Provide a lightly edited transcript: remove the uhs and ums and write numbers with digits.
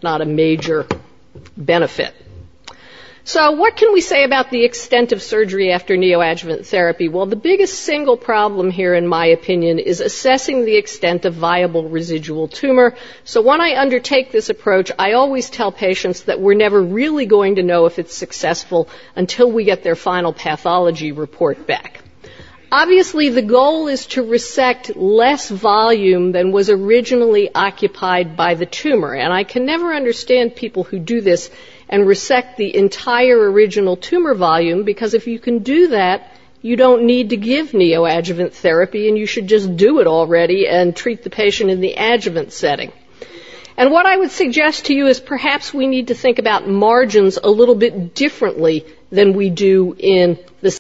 not a major benefit. So what can we say about the extent of surgery after neoadjuvant therapy? Well, the biggest single problem here, in my opinion, is assessing the extent of viable residual tumor. So when I undertake this approach, I always tell patients that we're never really going to know if it's successful until we get their final pathology report back. Obviously, the goal is to resect less volume than was originally occupied by the tumor, and I can never understand people who do this and resect the entire original tumor volume, because if you can do that, you don't need to give neoadjuvant therapy, and you should just do it already and treat the patient in the adjuvant setting. And what I would suggest to you is perhaps we need to think about margins a little bit differently than we do in the